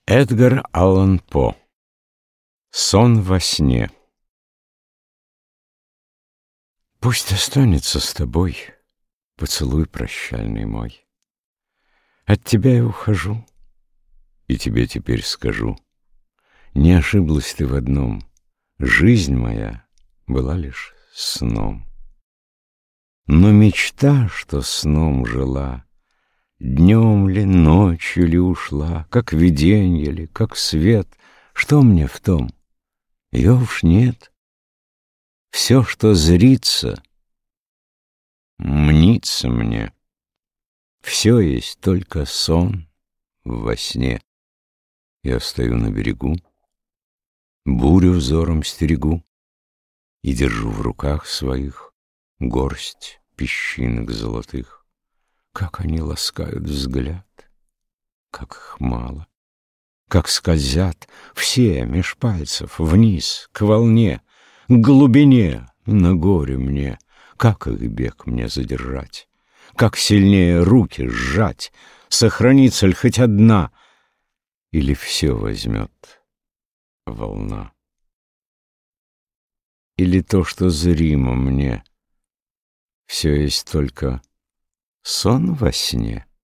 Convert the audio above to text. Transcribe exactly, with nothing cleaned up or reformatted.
Эдгар Аллан По. Сон во сне. Пусть останется с тобой поцелуй прощальный мой. От тебя я ухожу, и тебе теперь скажу: не ошиблась ты в одном, жизнь моя была лишь сном. Но мечта, что сном жила, днем ли, ночью ли ушла, как виденье ли, как свет, что мне в том? Ее уж нет. Все, что зрится, мнится мне. Все есть только сон во сне. Я стою на берегу, бурю взором стерегу и держу в руках своих горсть песчинок золотых. Как они ласкают взгляд, как их мало, как скользят все меж пальцев вниз, к волне, к глубине, на горе мне. Как их бег мне задержать, как сильнее руки сжать, сохранится ли хоть одна, или все возьмет волна? Или то, что зримо мне, все есть только сон во сне?